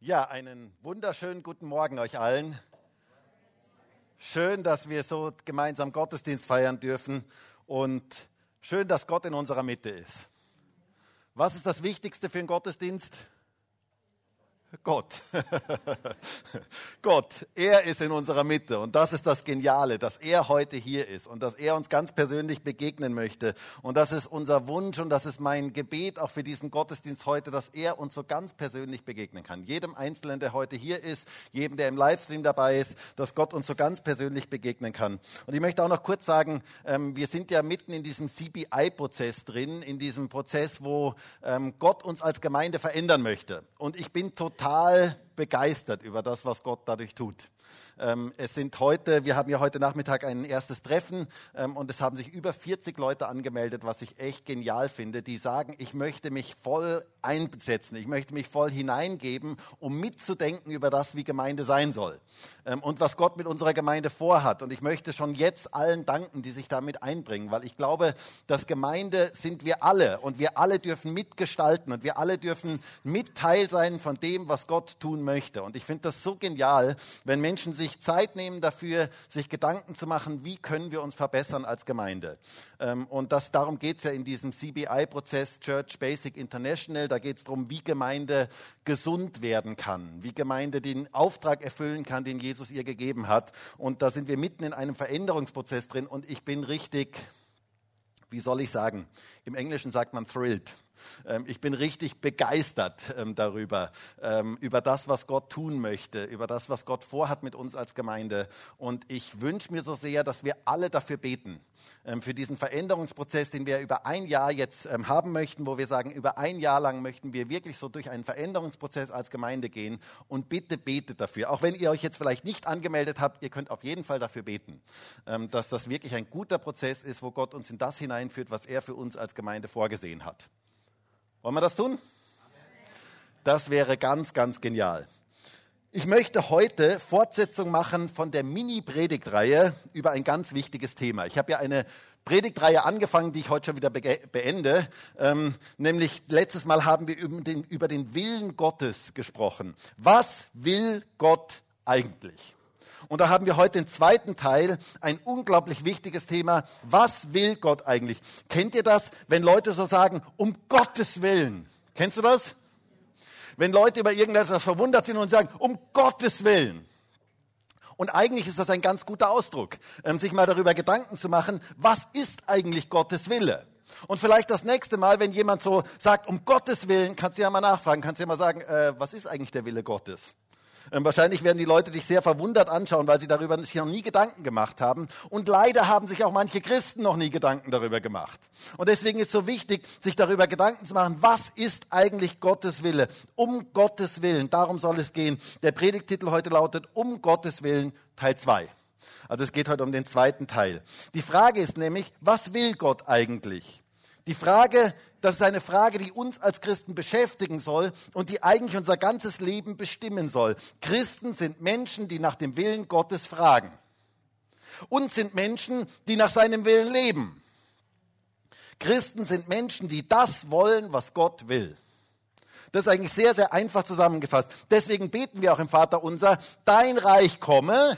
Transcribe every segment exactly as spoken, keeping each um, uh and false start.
Ja, einen wunderschönen guten Morgen euch allen. Schön, dass wir so gemeinsam Gottesdienst feiern dürfen und schön, dass Gott in unserer Mitte ist. Was ist das Wichtigste für einen Gottesdienst? Gott. Gott, er ist in unserer Mitte und das ist das Geniale, dass er heute hier ist und dass er uns ganz persönlich begegnen möchte. Und das ist unser Wunsch und das ist mein Gebet auch für diesen Gottesdienst heute, dass er uns so ganz persönlich begegnen kann. Jedem Einzelnen, der heute hier ist, jedem, der im Livestream dabei ist, dass Gott uns so ganz persönlich begegnen kann. Und ich möchte auch noch kurz sagen, ähm, wir sind ja mitten in diesem C B I-Prozess drin, in diesem Prozess, wo ähm, Gott uns als Gemeinde verändern möchte. Und ich bin total total begeistert über das, was Gott dadurch tut. Ähm, es sind heute, wir haben ja heute Nachmittag ein erstes Treffen ähm, und es haben sich über vierzig Leute angemeldet, was ich echt genial finde, die sagen, ich möchte mich voll einsetzen, ich möchte mich voll hineingeben, um mitzudenken über das, wie Gemeinde sein soll ähm, und was Gott mit unserer Gemeinde vorhat. Und ich möchte schon jetzt allen danken, die sich damit einbringen, weil ich glaube, dass Gemeinde sind wir alle und wir alle dürfen mitgestalten und wir alle dürfen mit Teil sein von dem, was Gott tun möchte. Und ich finde das so genial, wenn Menschen sich Zeit nehmen dafür, sich Gedanken zu machen, wie können wir uns verbessern als Gemeinde. Ähm, und das, darum geht es ja in diesem C B I-Prozess Church Basic International. Da geht es darum, wie Gemeinde gesund werden kann, wie Gemeinde den Auftrag erfüllen kann, den Jesus ihr gegeben hat. Und da sind wir mitten in einem Veränderungsprozess drin und ich bin richtig, wie soll ich sagen, im Englischen sagt man thrilled. Ich bin richtig begeistert ähm, darüber, ähm, über das, was Gott tun möchte, über das, was Gott vorhat mit uns als Gemeinde. Und ich wünsche mir so sehr, dass wir alle dafür beten, ähm, für diesen Veränderungsprozess, den wir über ein Jahr jetzt ähm, haben möchten, wo wir sagen, über ein Jahr lang möchten wir wirklich so durch einen Veränderungsprozess als Gemeinde gehen. Und bitte betet dafür. Auch wenn ihr euch jetzt vielleicht nicht angemeldet habt, ihr könnt auf jeden Fall dafür beten, ähm, dass das wirklich ein guter Prozess ist, wo Gott uns in das hineinführt, was er für uns als Gemeinde vorgesehen hat. Wollen wir das tun? Das wäre ganz, ganz genial. Ich möchte heute Fortsetzung machen von der Mini-Predigtreihe über ein ganz wichtiges Thema. Ich habe ja eine Predigtreihe angefangen, die ich heute schon wieder beende. Ähm, nämlich letztes Mal haben wir über den, über den Willen Gottes gesprochen. Was will Gott eigentlich? Und da haben wir heute den zweiten Teil, ein unglaublich wichtiges Thema. Was will Gott eigentlich? Kennt ihr das, wenn Leute so sagen, um Gottes Willen? Kennst du das? Wenn Leute über irgendetwas verwundert sind und sagen, um Gottes Willen. Und eigentlich ist das ein ganz guter Ausdruck, sich mal darüber Gedanken zu machen, was ist eigentlich Gottes Wille? Und vielleicht das nächste Mal, wenn jemand so sagt, um Gottes Willen, kannst du ja mal nachfragen, kannst du ja mal sagen, äh, was ist eigentlich der Wille Gottes? Ähm, wahrscheinlich werden die Leute dich sehr verwundert anschauen, weil sie darüber sich noch nie Gedanken gemacht haben. Und leider haben sich auch manche Christen noch nie Gedanken darüber gemacht. Und deswegen ist es so wichtig, sich darüber Gedanken zu machen, was ist eigentlich Gottes Wille? Um Gottes Willen, darum soll es gehen. Der Predigttitel heute lautet, um Gottes Willen, Teil zwei. Also es geht heute um den zweiten Teil. Die Frage ist nämlich, was will Gott eigentlich? Die Frage, das ist eine Frage, die uns als Christen beschäftigen soll und die eigentlich unser ganzes Leben bestimmen soll. Christen sind Menschen, die nach dem Willen Gottes fragen. Und sind Menschen, die nach seinem Willen leben. Christen sind Menschen, die das wollen, was Gott will. Das ist eigentlich sehr, sehr einfach zusammengefasst. Deswegen beten wir auch im Vaterunser, dein Reich komme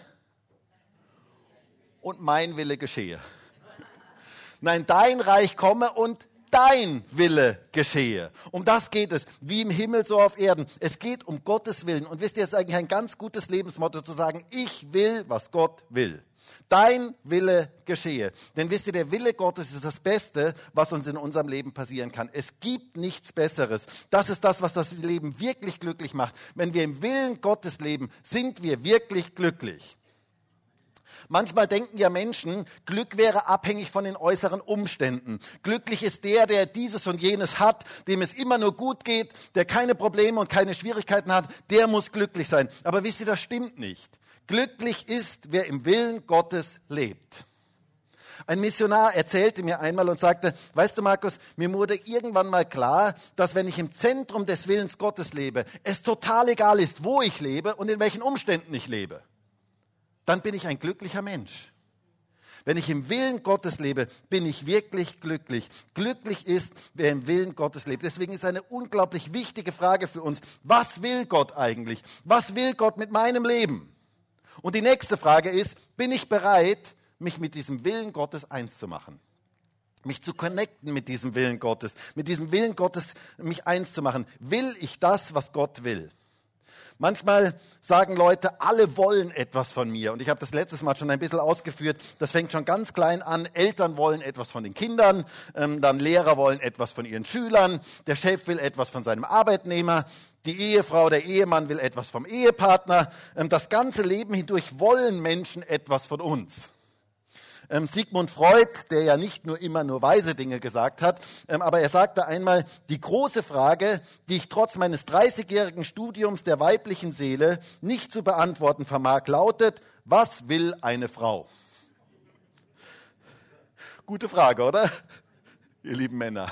und mein Wille geschehe. Nein, dein Reich komme und dein Wille geschehe. Um das geht es, wie im Himmel so auf Erden. Es geht um Gottes Willen. Und wisst ihr, es ist eigentlich ein ganz gutes Lebensmotto zu sagen, ich will, was Gott will. Dein Wille geschehe. Denn wisst ihr, der Wille Gottes ist das Beste, was uns in unserem Leben passieren kann. Es gibt nichts Besseres. Das ist das, was das Leben wirklich glücklich macht. Wenn wir im Willen Gottes leben, sind wir wirklich glücklich. Manchmal denken ja Menschen, Glück wäre abhängig von den äußeren Umständen. Glücklich ist der, der dieses und jenes hat, dem es immer nur gut geht, der keine Probleme und keine Schwierigkeiten hat, der muss glücklich sein. Aber wisst ihr, das stimmt nicht. Glücklich ist, wer im Willen Gottes lebt. Ein Missionar erzählte mir einmal und sagte, weißt du Markus, mir wurde irgendwann mal klar, dass wenn ich im Zentrum des Willens Gottes lebe, es total egal ist, wo ich lebe und in welchen Umständen ich lebe. Dann bin ich ein glücklicher Mensch. Wenn ich im Willen Gottes lebe, bin ich wirklich glücklich. Glücklich ist, wer im Willen Gottes lebt. Deswegen ist eine unglaublich wichtige Frage für uns, was will Gott eigentlich? Was will Gott mit meinem Leben? Und die nächste Frage ist, bin ich bereit, mich mit diesem Willen Gottes eins zu machen? Mich zu connecten mit diesem Willen Gottes, mit diesem Willen Gottes mich eins zu machen. Will ich das, was Gott will? Manchmal sagen Leute, alle wollen etwas von mir. Und ich habe das letztes Mal schon ein bisschen ausgeführt. Das fängt schon ganz klein an. Eltern wollen etwas von den Kindern, ähm, dann Lehrer wollen etwas von ihren Schülern, der Chef will etwas von seinem Arbeitnehmer, die Ehefrau, der Ehemann will etwas vom Ehepartner. Ähm, das ganze Leben hindurch wollen Menschen etwas von uns. Ähm, Sigmund Freud, der ja nicht nur immer nur weise Dinge gesagt hat, ähm, aber er sagte einmal, die große Frage, die ich trotz meines dreißigjährigen Studiums der weiblichen Seele nicht zu beantworten vermag, lautet, was will eine Frau? Gute Frage, oder? Ihr lieben Männer.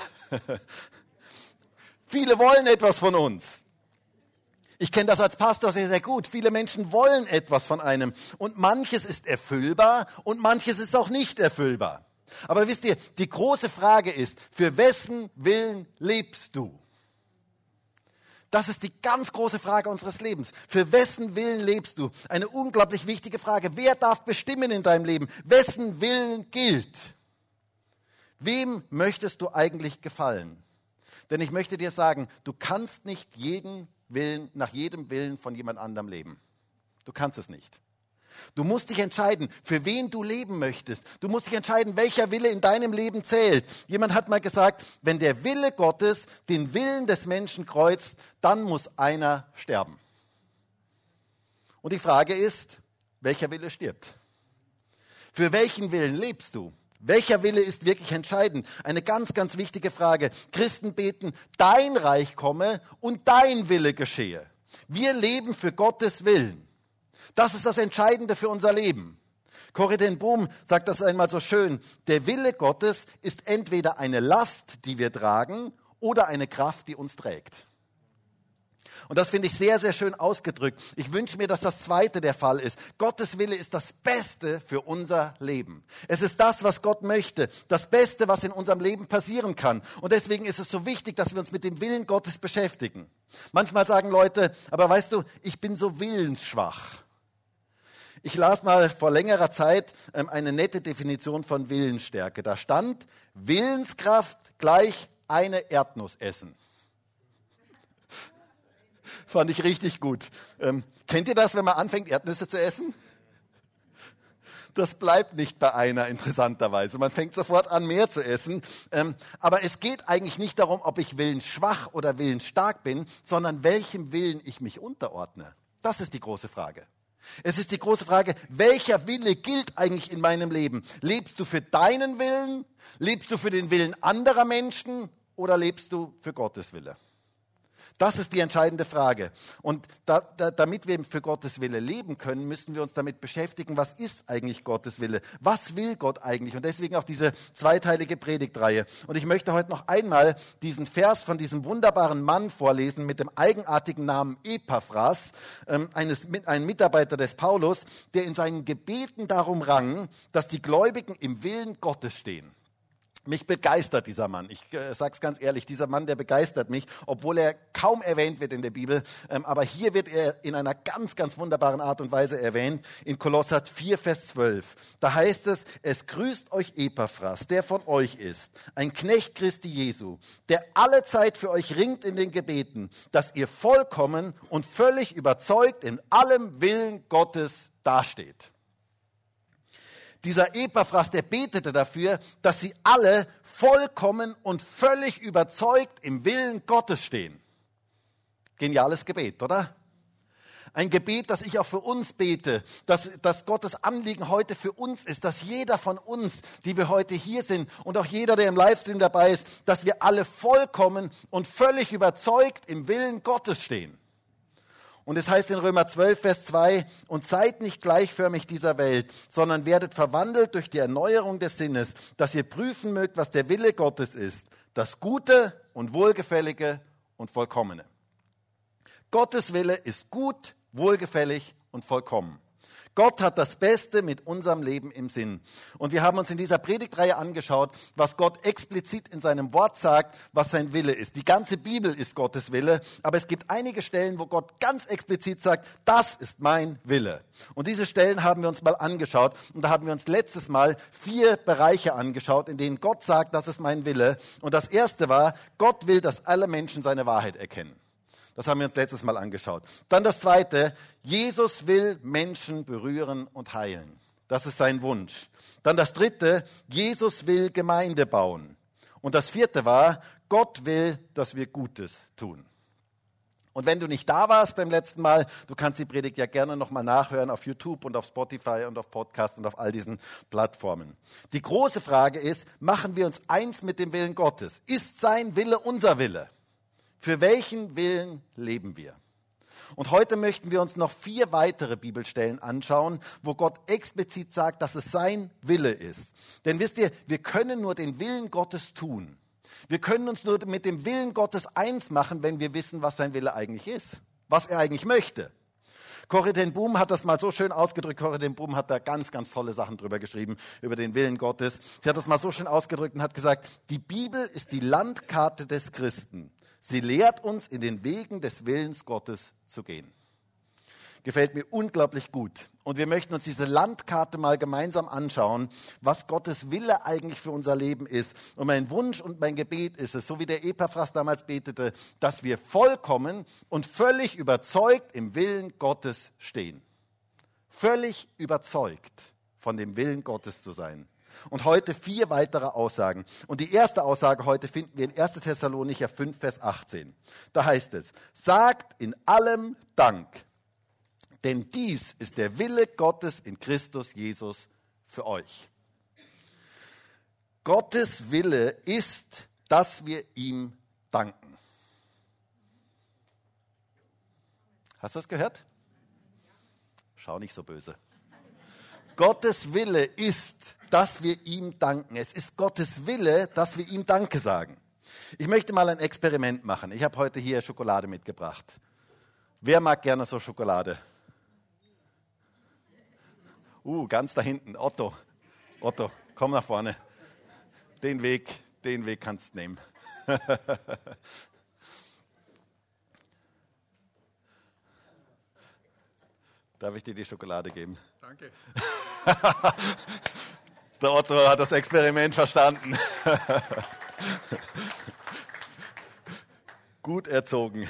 Viele wollen etwas von uns. Ich kenne das als Pastor sehr, sehr gut. Viele Menschen wollen etwas von einem. Und manches ist erfüllbar und manches ist auch nicht erfüllbar. Aber wisst ihr, die große Frage ist, für wessen Willen lebst du? Das ist die ganz große Frage unseres Lebens. Für wessen Willen lebst du? Eine unglaublich wichtige Frage. Wer darf bestimmen in deinem Leben? Wessen Willen gilt? Wem möchtest du eigentlich gefallen? Denn ich möchte dir sagen, du kannst nicht jeden Willen, nach jedem Willen von jemand anderem leben. Du kannst es nicht. Du musst dich entscheiden, für wen du leben möchtest. Du musst dich entscheiden, welcher Wille in deinem Leben zählt. Jemand hat mal gesagt, wenn der Wille Gottes den Willen des Menschen kreuzt, dann muss einer sterben. Und die Frage ist, welcher Wille stirbt? Für welchen Willen lebst du? Welcher Wille ist wirklich entscheidend? Eine ganz, ganz wichtige Frage. Christen beten, dein Reich komme und dein Wille geschehe. Wir leben für Gottes Willen. Das ist das Entscheidende für unser Leben. Corrie ten Boom sagt das einmal so schön. Der Wille Gottes ist entweder eine Last, die wir tragen, oder eine Kraft, die uns trägt. Und das finde ich sehr, sehr schön ausgedrückt. Ich wünsche mir, dass das Zweite der Fall ist. Gottes Wille ist das Beste für unser Leben. Es ist das, was Gott möchte. Das Beste, was in unserem Leben passieren kann. Und deswegen ist es so wichtig, dass wir uns mit dem Willen Gottes beschäftigen. Manchmal sagen Leute, aber weißt du, ich bin so willensschwach. Ich las mal vor längerer Zeit ähm, eine nette Definition von Willensstärke. Da stand, Willenskraft gleich eine Erdnuss essen. Das fand ich richtig gut. Ähm, kennt ihr das, wenn man anfängt, Erdnüsse zu essen? Das bleibt nicht bei einer, interessanterweise. Man fängt sofort an, mehr zu essen. Ähm, aber es geht eigentlich nicht darum, ob ich willensschwach oder willensstark bin, sondern welchem Willen ich mich unterordne. Das ist die große Frage. Es ist die große Frage, welcher Wille gilt eigentlich in meinem Leben? Lebst du für deinen Willen? Lebst du für den Willen anderer Menschen? Oder lebst du für Gottes Wille? Das ist die entscheidende Frage. Und da, da, damit wir für Gottes Wille leben können, müssen wir uns damit beschäftigen, was ist eigentlich Gottes Wille? Was will Gott eigentlich? Und deswegen auch diese zweiteilige Predigtreihe. Und ich möchte heute noch einmal diesen Vers von diesem wunderbaren Mann vorlesen mit dem eigenartigen Namen Epaphras, ähm, eines, ein Mitarbeiter des Paulus, der in seinen Gebeten darum rang, dass die Gläubigen im Willen Gottes stehen. Mich begeistert dieser Mann. Ich äh, sage es ganz ehrlich, dieser Mann, der begeistert mich, obwohl er kaum erwähnt wird in der Bibel. Ähm, aber hier wird er in einer ganz, ganz wunderbaren Art und Weise erwähnt, in Kolosser vier, Vers zwölf. Da heißt es, es grüßt euch Epaphras, der von euch ist, ein Knecht Christi Jesu, der alle Zeit für euch ringt in den Gebeten, dass ihr vollkommen und völlig überzeugt in allem Willen Gottes dasteht. Dieser Epaphras, der betete dafür, dass sie alle vollkommen und völlig überzeugt im Willen Gottes stehen. Geniales Gebet, oder? Ein Gebet, das ich auch für uns bete, dass, dass Gottes Anliegen heute für uns ist, dass jeder von uns, die wir heute hier sind und auch jeder, der im Livestream dabei ist, dass wir alle vollkommen und völlig überzeugt im Willen Gottes stehen. Und es heißt in Römer zwölf, Vers zwei, und seid nicht gleichförmig dieser Welt, sondern werdet verwandelt durch die Erneuerung des Sinnes, dass ihr prüfen mögt, was der Wille Gottes ist, das Gute und Wohlgefällige und Vollkommene. Gottes Wille ist gut, wohlgefällig und vollkommen. Gott hat das Beste mit unserem Leben im Sinn. Und wir haben uns in dieser Predigtreihe angeschaut, was Gott explizit in seinem Wort sagt, was sein Wille ist. Die ganze Bibel ist Gottes Wille, aber es gibt einige Stellen, wo Gott ganz explizit sagt, das ist mein Wille. Und diese Stellen haben wir uns mal angeschaut. Und da haben wir uns letztes Mal vier Bereiche angeschaut, in denen Gott sagt, das ist mein Wille. Und das erste war, Gott will, dass alle Menschen seine Wahrheit erkennen. Das haben wir uns letztes Mal angeschaut. Dann das Zweite, Jesus will Menschen berühren und heilen. Das ist sein Wunsch. Dann das Dritte, Jesus will Gemeinde bauen. Und das Vierte war, Gott will, dass wir Gutes tun. Und wenn du nicht da warst beim letzten Mal, du kannst die Predigt ja gerne nochmal nachhören auf YouTube und auf Spotify und auf Podcast und auf all diesen Plattformen. Die große Frage ist, machen wir uns eins mit dem Willen Gottes? Ist sein Wille unser Wille? Für welchen Willen leben wir? Und heute möchten wir uns noch vier weitere Bibelstellen anschauen, wo Gott explizit sagt, dass es sein Wille ist. Denn wisst ihr, wir können nur den Willen Gottes tun. Wir können uns nur mit dem Willen Gottes eins machen, wenn wir wissen, was sein Wille eigentlich ist, was er eigentlich möchte. Corrie ten Boom hat das mal so schön ausgedrückt. Corrie ten Boom hat da ganz, ganz tolle Sachen drüber geschrieben, über den Willen Gottes. Sie hat das mal so schön ausgedrückt und hat gesagt, die Bibel ist die Landkarte des Christen. Sie lehrt uns, in den Wegen des Willens Gottes zu gehen. Gefällt mir unglaublich gut. Und wir möchten uns diese Landkarte mal gemeinsam anschauen, was Gottes Wille eigentlich für unser Leben ist. Und mein Wunsch und mein Gebet ist es, so wie der Epaphras damals betete, dass wir vollkommen und völlig überzeugt im Willen Gottes stehen. Völlig überzeugt von dem Willen Gottes zu sein. Und heute vier weitere Aussagen. Und die erste Aussage heute finden wir in erster Thessalonicher fünf, Vers achtzehn. Da heißt es, sagt in allem Dank, denn dies ist der Wille Gottes in Christus Jesus für euch. Gottes Wille ist, dass wir ihm danken. Hast du das gehört? Schau nicht so böse. Gottes Wille ist, dass wir ihm danken. Es ist Gottes Wille, dass wir ihm Danke sagen. Ich möchte mal ein Experiment machen. Ich habe heute hier Schokolade mitgebracht. Wer mag gerne so Schokolade? Uh, ganz da hinten. Otto. Otto, komm nach vorne. Den Weg, den Weg kannst du nehmen. Darf ich dir die Schokolade geben? Danke. Der Otto hat das Experiment verstanden. Gut erzogen.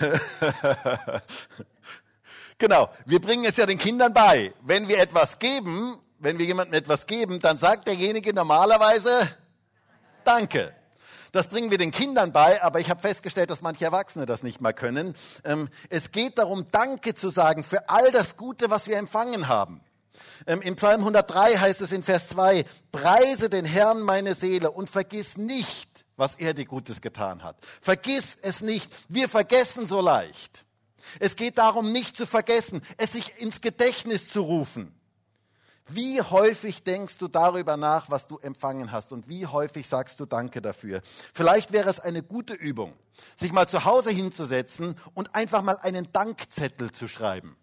Genau, wir bringen es ja den Kindern bei. Wenn wir etwas geben, wenn wir jemandem etwas geben, dann sagt derjenige normalerweise Danke. Das bringen wir den Kindern bei, aber ich habe festgestellt, dass manche Erwachsene das nicht mal können. Ähm, es geht darum, Danke zu sagen für all das Gute, was wir empfangen haben. Ähm, Im Psalm hundertdrei heißt es in Vers zwei, preise den Herrn meine Seele und vergiss nicht, was er dir Gutes getan hat. Vergiss es nicht, wir vergessen so leicht. Es geht darum, nicht zu vergessen, es sich ins Gedächtnis zu rufen. Wie häufig denkst du darüber nach, was du empfangen hast und wie häufig sagst du Danke dafür? Vielleicht wäre es eine gute Übung, sich mal zu Hause hinzusetzen und einfach mal einen Dankzettel zu schreiben.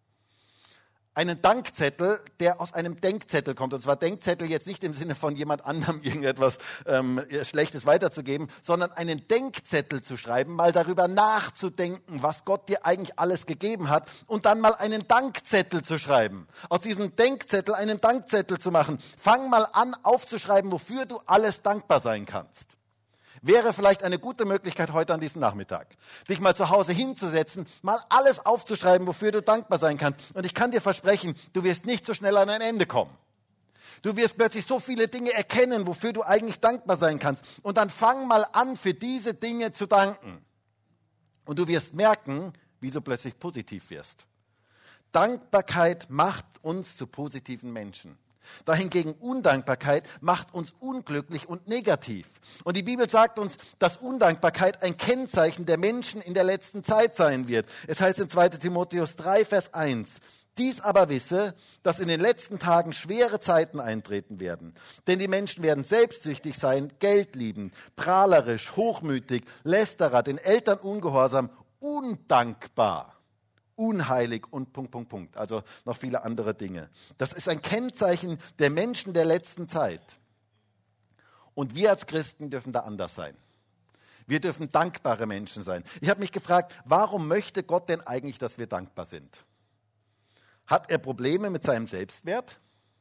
Einen Dankzettel, der aus einem Denkzettel kommt. Und zwar Denkzettel jetzt nicht im Sinne von jemand anderem irgendetwas ähm, Schlechtes weiterzugeben, sondern einen Denkzettel zu schreiben, mal darüber nachzudenken, was Gott dir eigentlich alles gegeben hat und dann mal einen Dankzettel zu schreiben. Aus diesem Denkzettel einen Dankzettel zu machen. Fang mal an aufzuschreiben, wofür du alles dankbar sein kannst. Wäre vielleicht eine gute Möglichkeit heute an diesem Nachmittag, dich mal zu Hause hinzusetzen, mal alles aufzuschreiben, wofür du dankbar sein kannst. Und ich kann dir versprechen, du wirst nicht so schnell an ein Ende kommen. Du wirst plötzlich so viele Dinge erkennen, wofür du eigentlich dankbar sein kannst. Und dann fang mal an, für diese Dinge zu danken. Und du wirst merken, wie du plötzlich positiv wirst. Dankbarkeit macht uns zu positiven Menschen. Dahingegen Undankbarkeit macht uns unglücklich und negativ. Und die Bibel sagt uns, dass Undankbarkeit ein Kennzeichen der Menschen in der letzten Zeit sein wird. Es heißt in zweiter Timotheus drei, Vers eins, dies aber wisse, dass in den letzten Tagen schwere Zeiten eintreten werden. Denn die Menschen werden selbstsüchtig sein, Geld lieben, prahlerisch, hochmütig, lästerer, den Eltern ungehorsam, undankbar unheilig und Punkt, Punkt, Punkt. Also noch viele andere Dinge. Das ist ein Kennzeichen der Menschen der letzten Zeit. Und wir als Christen dürfen da anders sein. Wir dürfen dankbare Menschen sein. Ich habe mich gefragt, warum möchte Gott denn eigentlich, dass wir dankbar sind? Hat er Probleme mit seinem Selbstwert?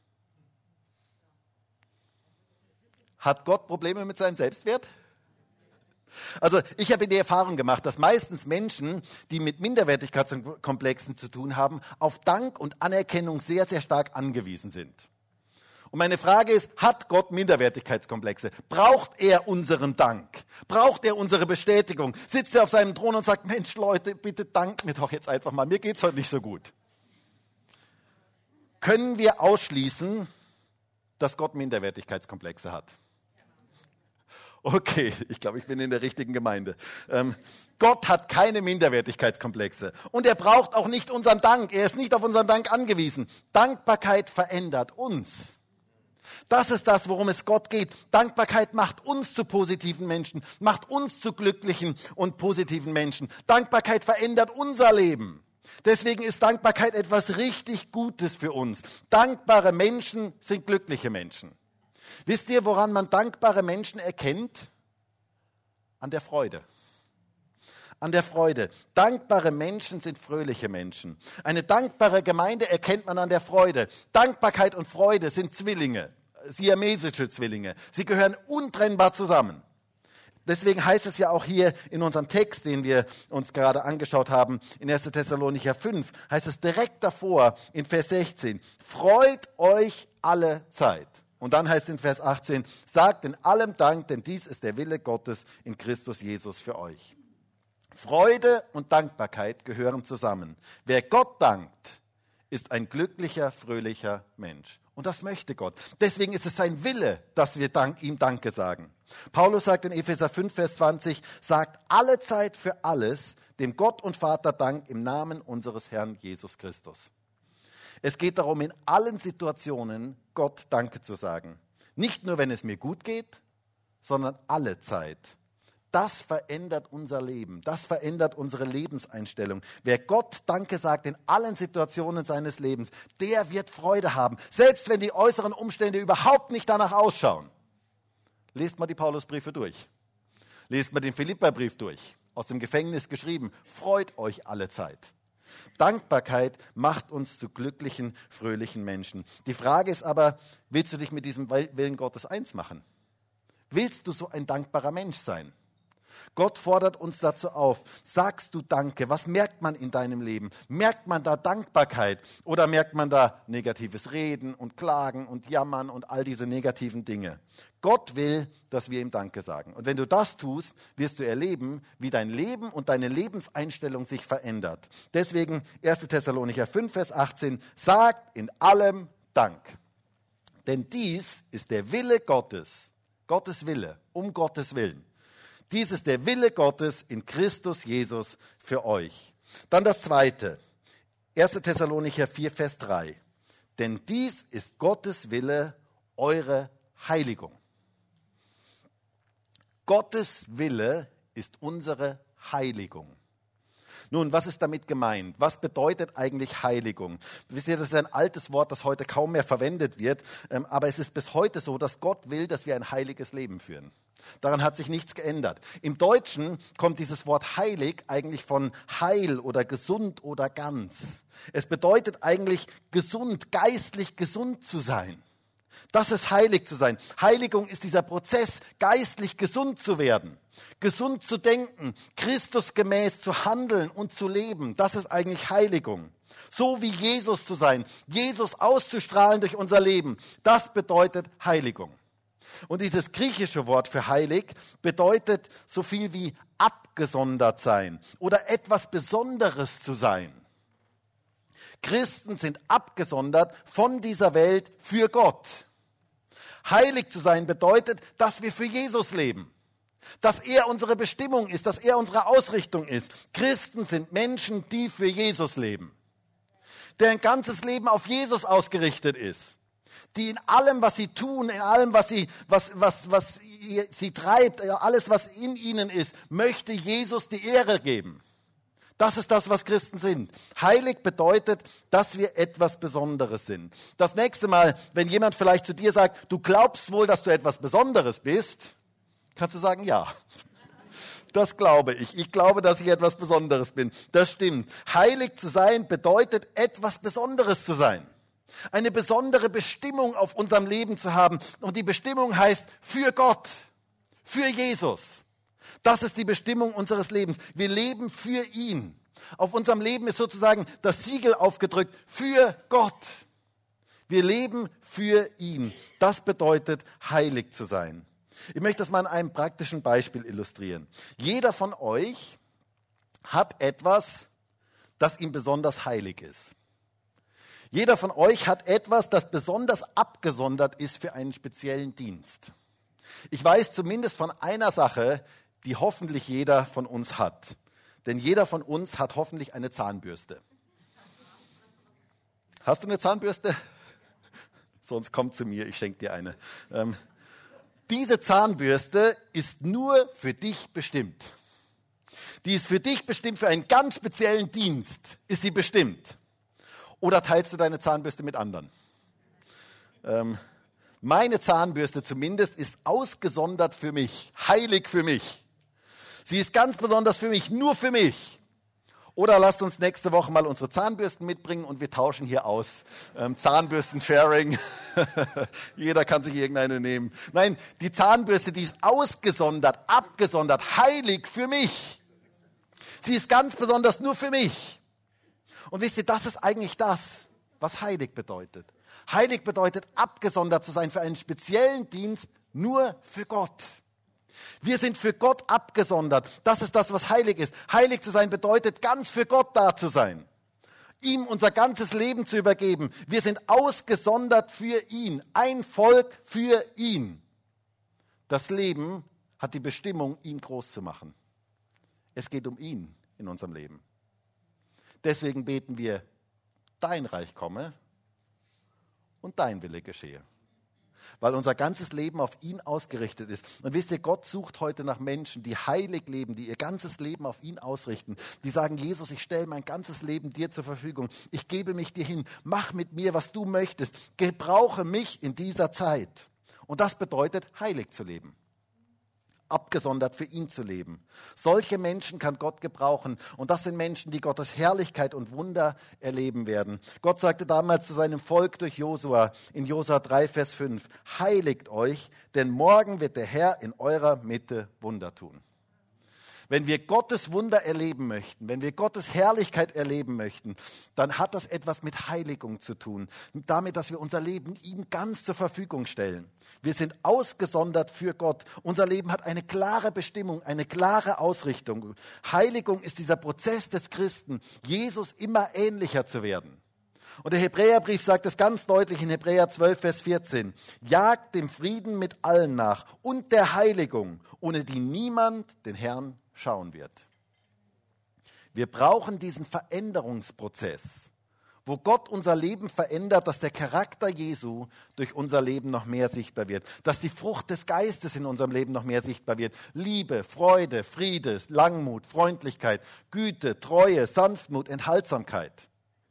Hat Gott Probleme mit seinem Selbstwert? Also ich habe die Erfahrung gemacht, dass meistens Menschen, die mit Minderwertigkeitskomplexen zu tun haben, auf Dank und Anerkennung sehr, sehr stark angewiesen sind. Und meine Frage ist, hat Gott Minderwertigkeitskomplexe? Braucht er unseren Dank? Braucht er unsere Bestätigung? Sitzt er auf seinem Thron und sagt, Mensch Leute, bitte dankt mir doch jetzt einfach mal, mir geht's heute nicht so gut. Können wir ausschließen, dass Gott Minderwertigkeitskomplexe hat? Okay, ich glaube, ich bin in der richtigen Gemeinde. Ähm, Gott hat keine Minderwertigkeitskomplexe und er braucht auch nicht unseren Dank. Er ist nicht auf unseren Dank angewiesen. Dankbarkeit verändert uns. Das ist das, worum es Gott geht. Dankbarkeit macht uns zu positiven Menschen, macht uns zu glücklichen und positiven Menschen. Dankbarkeit verändert unser Leben. Deswegen ist Dankbarkeit etwas richtig Gutes für uns. Dankbare Menschen sind glückliche Menschen. Wisst ihr, woran man dankbare Menschen erkennt? An der Freude. An der Freude. Dankbare Menschen sind fröhliche Menschen. Eine dankbare Gemeinde erkennt man an der Freude. Dankbarkeit und Freude sind Zwillinge, siamesische Zwillinge. Sie gehören untrennbar zusammen. Deswegen heißt es ja auch hier in unserem Text, den wir uns gerade angeschaut haben, in erster Thessalonicher fünf, heißt es direkt davor in Vers sechzehn, freut euch alle Zeit. Und dann heißt es in Vers achtzehn, sagt in allem Dank, denn dies ist der Wille Gottes in Christus Jesus für euch. Freude und Dankbarkeit gehören zusammen. Wer Gott dankt, ist ein glücklicher, fröhlicher Mensch. Und das möchte Gott. Deswegen ist es sein Wille, dass wir dank, ihm Danke sagen. Paulus sagt in Epheser fünf, Vers zwanzig, sagt alle Zeit für alles dem Gott und Vater Dank im Namen unseres Herrn Jesus Christus. Es geht darum, in allen Situationen Gott Danke zu sagen. Nicht nur, wenn es mir gut geht, sondern alle Zeit. Das verändert unser Leben. Das verändert unsere Lebenseinstellung. Wer Gott Danke sagt in allen Situationen seines Lebens, der wird Freude haben. Selbst wenn die äußeren Umstände überhaupt nicht danach ausschauen. Lest mal die Paulusbriefe durch. Lest mal den Philipperbrief durch. Aus dem Gefängnis geschrieben. Freut euch alle Zeit. Dankbarkeit macht uns zu glücklichen, fröhlichen Menschen. Die Frage ist aber, willst du dich mit diesem Willen Gottes eins machen? Willst du so ein dankbarer Mensch sein? Gott fordert uns dazu auf. Sagst du Danke? Was merkt man in deinem Leben? Merkt man da Dankbarkeit oder merkt man da negatives Reden und Klagen und Jammern und all diese negativen Dinge? Gott will, dass wir ihm Danke sagen. Und wenn du das tust, wirst du erleben, wie dein Leben und deine Lebenseinstellung sich verändert. Deswegen erster Thessalonicher fünf, Vers achtzehn, sagt in allem Dank. Denn dies ist der Wille Gottes, Gottes Wille, um Gottes Willen. Dies ist der Wille Gottes in Christus Jesus für euch. Dann das Zweite, erster Thessalonicher vier, Vers drei. Denn dies ist Gottes Wille, eure Heiligung. Gottes Wille ist unsere Heiligung. Nun, was ist damit gemeint? Was bedeutet eigentlich Heiligung? Wisst ihr, das ist ein altes Wort, das heute kaum mehr verwendet wird, aber es ist bis heute so, dass Gott will, dass wir ein heiliges Leben führen. Daran hat sich nichts geändert. Im Deutschen kommt dieses Wort heilig eigentlich von heil oder gesund oder ganz. Es bedeutet eigentlich gesund, geistlich gesund zu sein. Das ist heilig zu sein. Heiligung ist dieser Prozess, geistlich gesund zu werden, gesund zu denken, Christusgemäß zu handeln und zu leben. Das ist eigentlich Heiligung. So wie Jesus zu sein, Jesus auszustrahlen durch unser Leben, das bedeutet Heiligung. Und dieses griechische Wort für heilig bedeutet so viel wie abgesondert sein oder etwas Besonderes zu sein. Christen sind abgesondert von dieser Welt für Gott. Heilig zu sein bedeutet, dass wir für Jesus leben, dass er unsere Bestimmung ist, dass er unsere Ausrichtung ist. Christen sind Menschen, die für Jesus leben, deren ganzes Leben auf Jesus ausgerichtet ist, die in allem, was sie tun, in allem, was sie, was, was, was sie treibt, alles, was in ihnen ist, möchte Jesus die Ehre geben. Das ist das, was Christen sind. Heilig bedeutet, dass wir etwas Besonderes sind. Das nächste Mal, wenn jemand vielleicht zu dir sagt, du glaubst wohl, dass du etwas Besonderes bist, kannst du sagen, ja. Das glaube ich. Ich glaube, dass ich etwas Besonderes bin. Das stimmt. Heilig zu sein bedeutet, etwas Besonderes zu sein. Eine besondere Bestimmung auf unserem Leben zu haben. Und die Bestimmung heißt für Gott, für Jesus. Das ist die Bestimmung unseres Lebens. Wir leben für ihn. Auf unserem Leben ist sozusagen das Siegel aufgedrückt für Gott. Wir leben für ihn. Das bedeutet, heilig zu sein. Ich möchte das mal an einem praktischen Beispiel illustrieren. Jeder von euch hat etwas, das ihm besonders heilig ist. Jeder von euch hat etwas, das besonders abgesondert ist für einen speziellen Dienst. Ich weiß zumindest von einer Sache, die hoffentlich jeder von uns hat. Denn jeder von uns hat hoffentlich eine Zahnbürste. Hast du eine Zahnbürste? Sonst komm zu mir, ich schenke dir eine. Ähm, diese Zahnbürste ist nur für dich bestimmt. Die ist für dich bestimmt, für einen ganz speziellen Dienst ist sie bestimmt. Oder teilst du deine Zahnbürste mit anderen? Ähm, meine Zahnbürste zumindest ist ausgesondert für mich, heilig für mich. Sie ist ganz besonders für mich, nur für mich. Oder lasst uns nächste Woche mal unsere Zahnbürsten mitbringen und wir tauschen hier aus. Ähm, Zahnbürsten-Sharing. Jeder kann sich irgendeine nehmen. Nein, die Zahnbürste, die ist ausgesondert, abgesondert, heilig für mich. Sie ist ganz besonders nur für mich. Und wisst ihr, das ist eigentlich das, was heilig bedeutet. Heilig bedeutet, abgesondert zu sein für einen speziellen Dienst, nur für Gott. Wir sind für Gott abgesondert. Das ist das, was heilig ist. Heilig zu sein bedeutet, ganz für Gott da zu sein. Ihm unser ganzes Leben zu übergeben. Wir sind ausgesondert für ihn. Ein Volk für ihn. Das Leben hat die Bestimmung, ihn groß zu machen. Es geht um ihn in unserem Leben. Deswegen beten wir, dein Reich komme und dein Wille geschehe. Weil unser ganzes Leben auf ihn ausgerichtet ist. Und wisst ihr, Gott sucht heute nach Menschen, die heilig leben, die ihr ganzes Leben auf ihn ausrichten. Die sagen, Jesus, ich stelle mein ganzes Leben dir zur Verfügung. Ich gebe mich dir hin. Mach mit mir, was du möchtest. Gebrauche mich in dieser Zeit. Und das bedeutet, heilig zu leben. Abgesondert für ihn zu leben. Solche Menschen kann Gott gebrauchen. Und das sind Menschen, die Gottes Herrlichkeit und Wunder erleben werden. Gott sagte damals zu seinem Volk durch Josua, in Josua drei, Vers fünf, heiligt euch, denn morgen wird der Herr in eurer Mitte Wunder tun. Wenn wir Gottes Wunder erleben möchten, wenn wir Gottes Herrlichkeit erleben möchten, dann hat das etwas mit Heiligung zu tun. Damit, dass wir unser Leben ihm ganz zur Verfügung stellen. Wir sind ausgesondert für Gott. Unser Leben hat eine klare Bestimmung, eine klare Ausrichtung. Heiligung ist dieser Prozess des Christen, Jesus immer ähnlicher zu werden. Und der Hebräerbrief sagt es ganz deutlich in Hebräer zwölf, Vers vierzehn. Jagt dem Frieden mit allen nach und der Heiligung, ohne die niemand den Herrn schauen wird. Wir brauchen diesen Veränderungsprozess, wo Gott unser Leben verändert, dass der Charakter Jesu durch unser Leben noch mehr sichtbar wird, dass die Frucht des Geistes in unserem Leben noch mehr sichtbar wird. Liebe, Freude, Friede, Langmut, Freundlichkeit, Güte, Treue, Sanftmut, Enthaltsamkeit.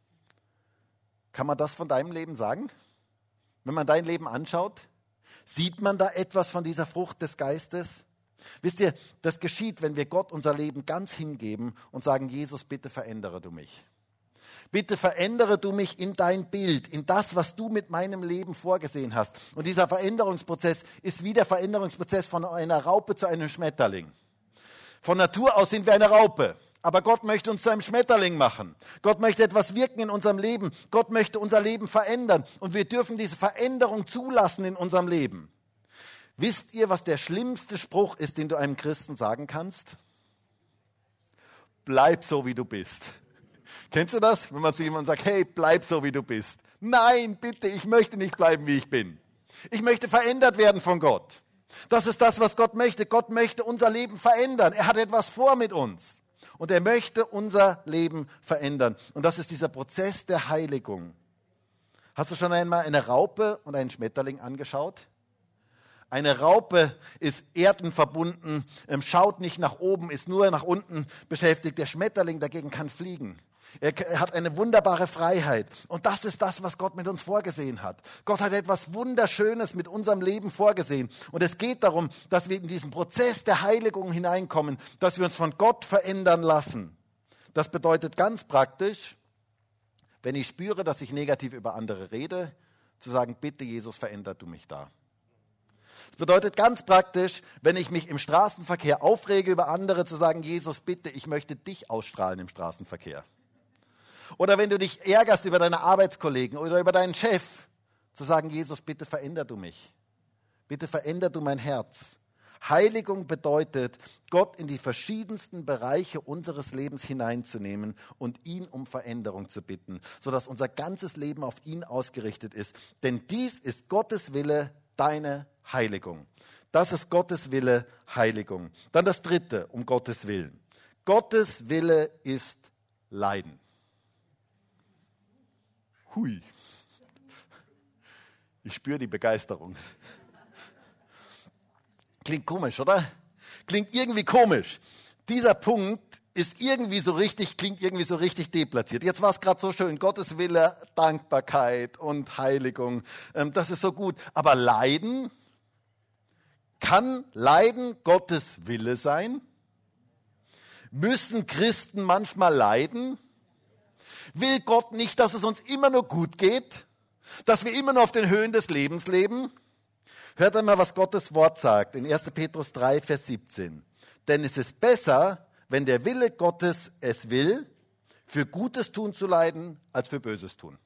Kann man das von deinem Leben sagen? Wenn man dein Leben anschaut, sieht man da etwas von dieser Frucht des Geistes? Wisst ihr, das geschieht, wenn wir Gott unser Leben ganz hingeben und sagen, Jesus, bitte verändere du mich. Bitte verändere du mich in dein Bild, in das, was du mit meinem Leben vorgesehen hast. Und dieser Veränderungsprozess ist wie der Veränderungsprozess von einer Raupe zu einem Schmetterling. Von Natur aus sind wir eine Raupe. Aber Gott möchte uns zu einem Schmetterling machen. Gott möchte etwas wirken in unserem Leben. Gott möchte unser Leben verändern. Und wir dürfen diese Veränderung zulassen in unserem Leben. Wisst ihr, was der schlimmste Spruch ist, den du einem Christen sagen kannst? Bleib so, wie du bist. Kennst du das? Wenn man zu jemandem sagt, hey, bleib so, wie du bist. Nein, bitte, ich möchte nicht bleiben, wie ich bin. Ich möchte verändert werden von Gott. Das ist das, was Gott möchte. Gott möchte unser Leben verändern. Er hat etwas vor mit uns. Und er möchte unser Leben verändern. Und das ist dieser Prozess der Heiligung. Hast du schon einmal eine Raupe und einen Schmetterling angeschaut? Eine Raupe ist erdenverbunden, ähm, schaut nicht nach oben, ist nur nach unten beschäftigt. Der Schmetterling dagegen kann fliegen. Er hat eine wunderbare Freiheit. Und das ist das, was Gott mit uns vorgesehen hat. Gott hat etwas Wunderschönes mit unserem Leben vorgesehen. Und es geht darum, dass wir in diesen Prozess der Heiligung hineinkommen, dass wir uns von Gott verändern lassen. Das bedeutet ganz praktisch, wenn ich spüre, dass ich negativ über andere rede, zu sagen, bitte Jesus, veränder du mich da. Das bedeutet ganz praktisch, wenn ich mich im Straßenverkehr aufrege über andere, zu sagen, Jesus, bitte, ich möchte dich ausstrahlen im Straßenverkehr. Oder wenn du dich ärgerst über deine Arbeitskollegen oder über deinen Chef, zu sagen, Jesus, bitte veränder du mich. Bitte veränder du mein Herz. Heiligung bedeutet, Gott in die verschiedensten Bereiche unseres Lebens hineinzunehmen und ihn um Veränderung zu bitten, sodass unser ganzes Leben auf ihn ausgerichtet ist. Denn dies ist Gottes Wille, deine Heiligung. Das ist Gottes Wille, Heiligung. Dann das Dritte, um Gottes Willen. Gottes Wille ist Leiden. Hui, ich spüre die Begeisterung. Klingt komisch, oder? Klingt irgendwie komisch. Dieser Punkt ist irgendwie so richtig, klingt irgendwie so richtig deplatziert. Jetzt war es gerade so schön, Gottes Wille, Dankbarkeit und Heiligung, das ist so gut. Aber Leiden, kann Leiden Gottes Wille sein? Müssen Christen manchmal leiden? Will Gott nicht, dass es uns immer nur gut geht? Dass wir immer nur auf den Höhen des Lebens leben? Hört einmal, was Gottes Wort sagt in erster Petrus drei, Vers siebzehn. Denn es ist besser, wenn der Wille Gottes es will, für Gutes tun zu leiden, als für Böses tun.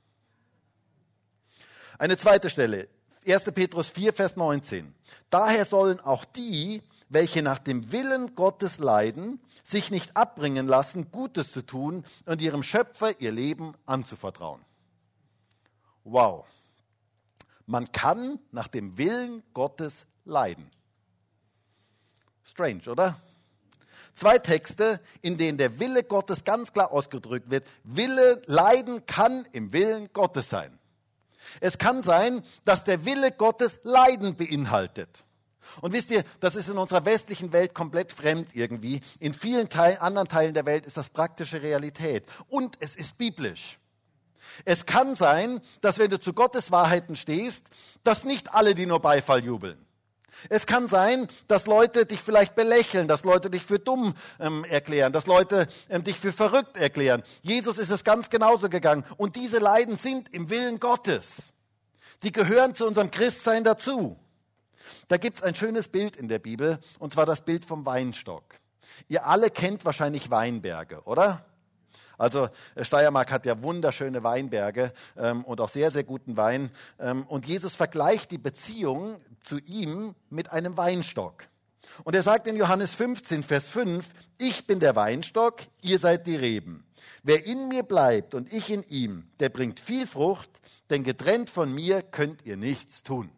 Eine zweite Stelle, erster Petrus vier, Vers neunzehn. Daher sollen auch die, welche nach dem Willen Gottes leiden, sich nicht abbringen lassen, Gutes zu tun und ihrem Schöpfer ihr Leben anzuvertrauen. Wow. Man kann nach dem Willen Gottes leiden. Strange, oder? Zwei Texte, in denen der Wille Gottes ganz klar ausgedrückt wird. Wille, Leiden kann im Willen Gottes sein. Es kann sein, dass der Wille Gottes Leiden beinhaltet. Und wisst ihr, das ist in unserer westlichen Welt komplett fremd irgendwie. In vielen Teil, anderen Teilen der Welt ist das praktische Realität. Und es ist biblisch. Es kann sein, dass wenn du zu Gottes Wahrheiten stehst, dass nicht alle dir nur Beifall jubeln. Es kann sein, dass Leute dich vielleicht belächeln, dass Leute dich für dumm ähm, erklären, dass Leute ähm, dich für verrückt erklären. Jesus ist es ganz genauso gegangen. Und diese Leiden sind im Willen Gottes. Die gehören zu unserem Christsein dazu. Da gibt es ein schönes Bild in der Bibel, und zwar das Bild vom Weinstock. Ihr alle kennt wahrscheinlich Weinberge, oder? Also Steiermark hat ja wunderschöne Weinberge ähm, und auch sehr, sehr guten Wein. Ähm, und Jesus vergleicht die Beziehung zu ihm mit einem Weinstock. Und er sagt in Johannes fünfzehn, Vers fünf, ich bin der Weinstock, ihr seid die Reben. Wer in mir bleibt und ich in ihm, der bringt viel Frucht, denn getrennt von mir könnt ihr nichts tun.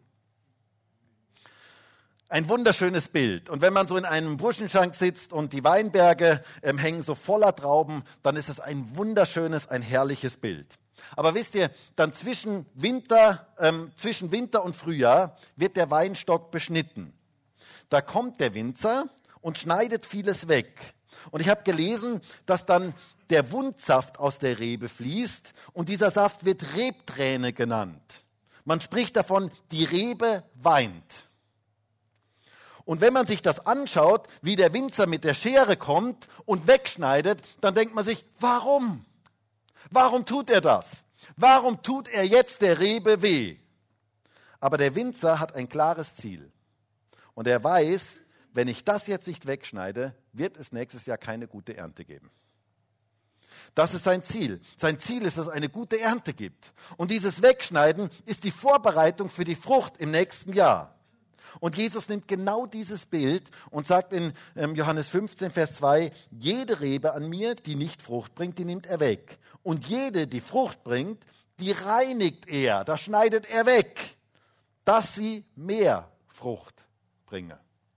Ein wunderschönes Bild. Und wenn man so in einem Burschenschank sitzt und die Weinberge ähm, hängen so voller Trauben, dann ist es ein wunderschönes, ein herrliches Bild. Aber wisst ihr, dann zwischen Winter, ähm, zwischen Winter und Frühjahr wird der Weinstock beschnitten. Da kommt der Winzer und schneidet vieles weg. Und ich habe gelesen, dass dann der Wundsaft aus der Rebe fließt und dieser Saft wird Rebträne genannt. Man spricht davon, die Rebe weint. Und wenn man sich das anschaut, wie der Winzer mit der Schere kommt und wegschneidet, dann denkt man sich, warum? Warum tut er das? Warum tut er jetzt der Rebe weh? Aber der Winzer hat ein klares Ziel. Und er weiß, wenn ich das jetzt nicht wegschneide, wird es nächstes Jahr keine gute Ernte geben. Das ist sein Ziel. Sein Ziel ist, dass es eine gute Ernte gibt. Und dieses Wegschneiden ist die Vorbereitung für die Frucht im nächsten Jahr. Und Jesus nimmt genau dieses Bild und sagt in ähm, Johannes fünfzehn, Vers zwei, jede Rebe an mir, die nicht Frucht bringt, die nimmt er weg. Und jede, die Frucht bringt, die reinigt er, das schneidet er weg, dass sie mehr Frucht bringe.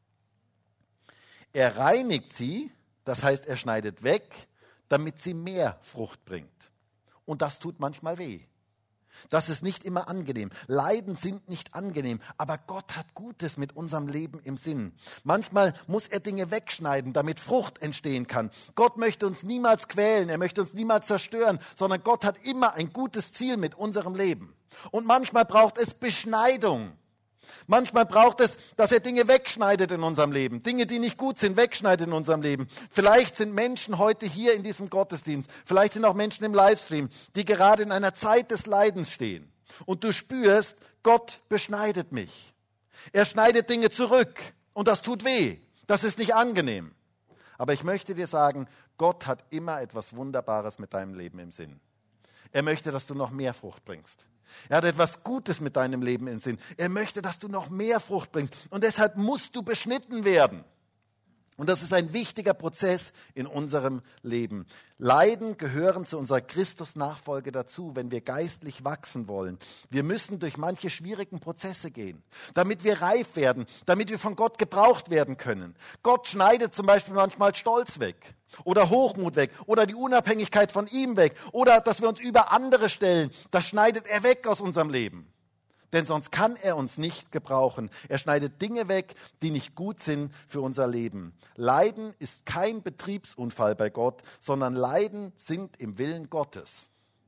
Er reinigt sie, das heißt, er schneidet weg, damit sie mehr Frucht bringt. Und das tut manchmal weh. Das ist nicht immer angenehm. Leiden sind nicht angenehm, aber Gott hat Gutes mit unserem Leben im Sinn. Manchmal muss er Dinge wegschneiden, damit Frucht entstehen kann. Gott möchte uns niemals quälen, er möchte uns niemals zerstören, sondern Gott hat immer ein gutes Ziel mit unserem Leben. Und manchmal braucht es Beschneidung. Manchmal braucht es, dass er Dinge wegschneidet in unserem Leben. Dinge, die nicht gut sind, wegschneidet in unserem Leben. Vielleicht sind Menschen heute hier in diesem Gottesdienst, vielleicht sind auch Menschen im Livestream, die gerade in einer Zeit des Leidens stehen. Und du spürst, Gott beschneidet mich. Er schneidet Dinge zurück und das tut weh. Das ist nicht angenehm. Aber ich möchte dir sagen, Gott hat immer etwas Wunderbares mit deinem Leben im Sinn. Er möchte, dass du noch mehr Frucht bringst. Er hat etwas Gutes mit deinem Leben im Sinn. Er möchte, dass du noch mehr Frucht bringst. Und deshalb musst du beschnitten werden. Und das ist ein wichtiger Prozess in unserem Leben. Leiden gehören zu unserer Christus-Nachfolge dazu, wenn wir geistlich wachsen wollen. Wir müssen durch manche schwierigen Prozesse gehen, damit wir reif werden, damit wir von Gott gebraucht werden können. Gott schneidet zum Beispiel manchmal Stolz weg oder Hochmut weg oder die Unabhängigkeit von ihm weg oder dass wir uns über andere stellen. Das schneidet er weg aus unserem Leben. Denn sonst kann er uns nicht gebrauchen. Er schneidet Dinge weg, die nicht gut sind für unser Leben. Leiden ist kein Betriebsunfall bei Gott, sondern Leiden sind im Willen Gottes.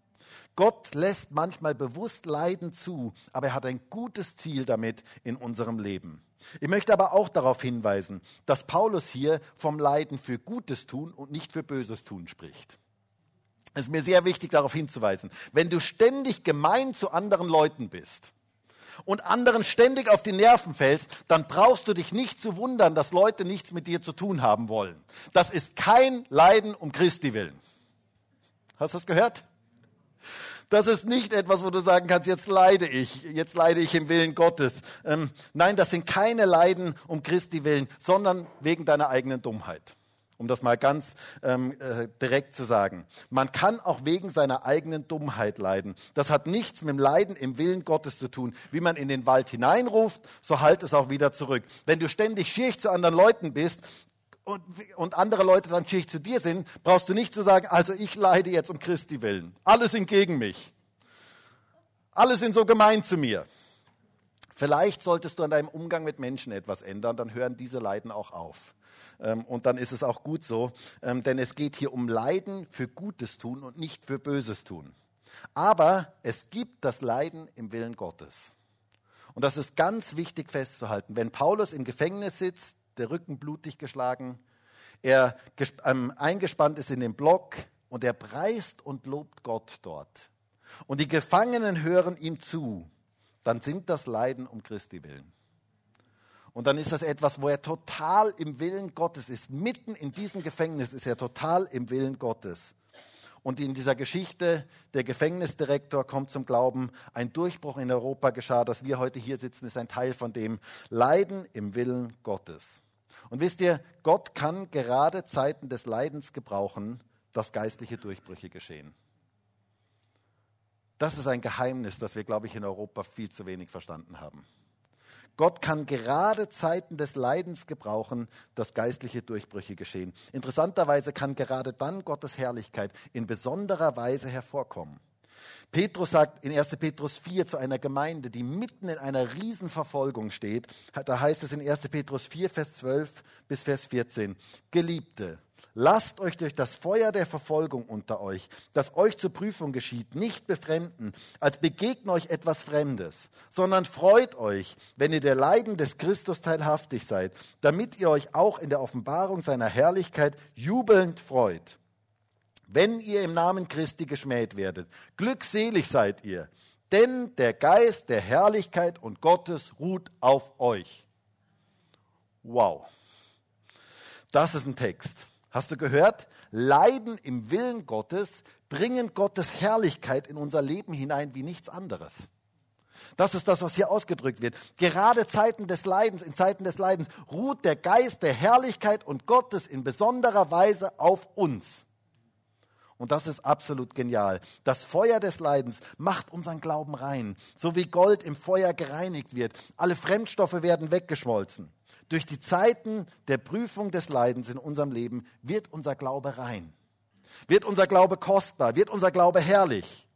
Gott lässt manchmal bewusst Leiden zu, aber er hat ein gutes Ziel damit in unserem Leben. Ich möchte aber auch darauf hinweisen, dass Paulus hier vom Leiden für Gutes tun und nicht für Böses tun spricht. Es ist mir sehr wichtig, darauf hinzuweisen. Wenn du ständig gemein zu anderen Leuten bist, und anderen ständig auf die Nerven fällst, dann brauchst du dich nicht zu wundern, dass Leute nichts mit dir zu tun haben wollen. Das ist kein Leiden um Christi willen. Hast du das gehört? Das ist nicht etwas, wo du sagen kannst, jetzt leide ich, jetzt leide ich im Willen Gottes. Ähm, nein, das sind keine Leiden um Christi willen, sondern wegen deiner eigenen Dummheit. Um das mal ganz ähm, äh, direkt zu sagen. Man kann auch wegen seiner eigenen Dummheit leiden. Das hat nichts mit dem Leiden im Willen Gottes zu tun. Wie man in den Wald hineinruft, so halt es auch wieder zurück. Wenn du ständig schier zu anderen Leuten bist und, und andere Leute dann schier zu dir sind, brauchst du nicht zu sagen, also ich leide jetzt um Christi willen. Alle sind gegen mich. Alle sind so gemein zu mir. Vielleicht solltest du an deinem Umgang mit Menschen etwas ändern, dann hören diese Leiden auch auf. Und dann ist es auch gut so, denn es geht hier um Leiden für Gutes tun und nicht für Böses tun. Aber es gibt das Leiden im Willen Gottes. Und das ist ganz wichtig festzuhalten. Wenn Paulus im Gefängnis sitzt, der Rücken blutig geschlagen, er eingespannt ist in den Block und er preist und lobt Gott dort. Und die Gefangenen hören ihm zu, dann sind das Leiden um Christi willen. Und dann ist das etwas, wo er total im Willen Gottes ist. Mitten in diesem Gefängnis ist er total im Willen Gottes. Und in dieser Geschichte, der Gefängnisdirektor kommt zum Glauben, ein Durchbruch in Europa geschah, dass wir heute hier sitzen, ist ein Teil von dem Leiden im Willen Gottes. Und wisst ihr, Gott kann gerade Zeiten des Leidens gebrauchen, dass geistliche Durchbrüche geschehen. Das ist ein Geheimnis, das wir, glaube ich, in Europa viel zu wenig verstanden haben. Gott kann gerade Zeiten des Leidens gebrauchen, dass geistliche Durchbrüche geschehen. Interessanterweise kann gerade dann Gottes Herrlichkeit in besonderer Weise hervorkommen. Petrus sagt in erster Petrus vier zu einer Gemeinde, die mitten in einer Riesenverfolgung steht, da heißt es in erster Petrus vier, Vers zwölf bis Vers vierzehn, Geliebte, lasst euch durch das Feuer der Verfolgung unter euch, das euch zur Prüfung geschieht, nicht befremden, als begegne euch etwas Fremdes, sondern freut euch, wenn ihr der Leiden des Christus teilhaftig seid, damit ihr euch auch in der Offenbarung seiner Herrlichkeit jubelnd freut. Wenn ihr im Namen Christi geschmäht werdet, glückselig seid ihr, denn der Geist der Herrlichkeit und Gottes ruht auf euch. Wow, das ist ein Text. Hast du gehört? Leiden im Willen Gottes bringen Gottes Herrlichkeit in unser Leben hinein wie nichts anderes. Das ist das, was hier ausgedrückt wird. Gerade Zeiten des Leidens, in Zeiten des Leidens ruht der Geist der Herrlichkeit und Gottes in besonderer Weise auf uns. Und das ist absolut genial. Das Feuer des Leidens macht unseren Glauben rein, so wie Gold im Feuer gereinigt wird. Alle Fremdstoffe werden weggeschmolzen. Durch die Zeiten der Prüfung des Leidens in unserem Leben wird unser Glaube rein. Wird unser Glaube kostbar, wird unser Glaube herrlich.